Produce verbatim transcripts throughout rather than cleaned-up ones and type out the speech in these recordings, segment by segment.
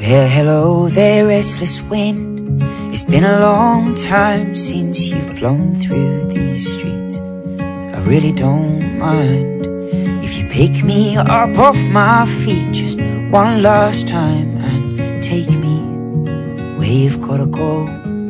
Well, hello there, restless wind. It's been a long time since you've blown through these streets. I really don't mind if you pick me up off my feet just one last time and take me where you've gotta go.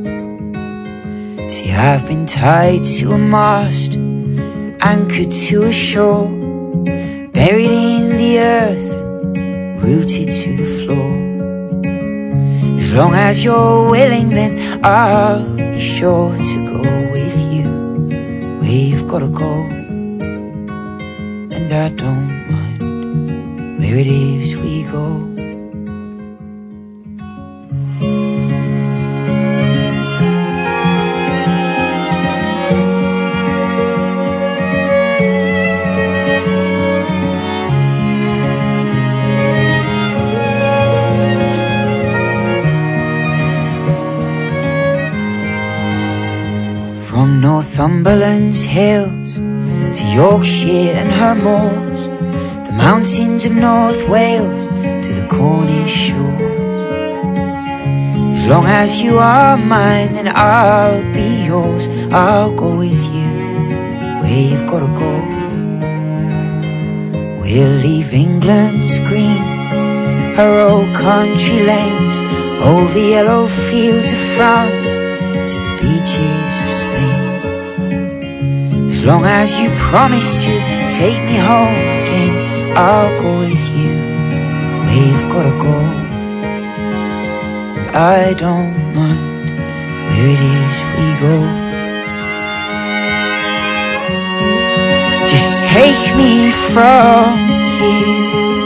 See, I've been tied to a mast, anchored to a shore, buried in the earth and rooted to the floor. As long as you're willing, then I'll be sure to go with you where you've gotta go. And I don't mind where it is we go. From Northumberland's hills to Yorkshire and her moors, the mountains of North Wales to the Cornish shores. As long as you are mine, then I'll be yours. I'll go with you where you've gotta go. We'll leave England's green, her old country lanes, over yellow fields of France to the beaches of Spain. As long as you promise to take me home again, I'll go with you where you've gotta go. And I don't mind where it is we go. Just take me from here,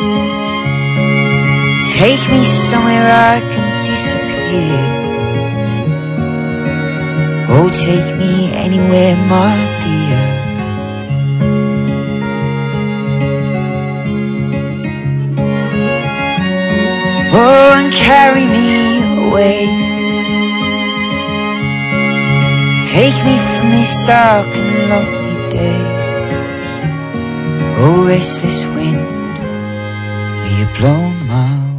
take me somewhere I can disappear. Oh, take me anywhere, my dear. Oh, and carry me away. Take me from this dark and lonely day. Oh, restless wind, will you blow my way?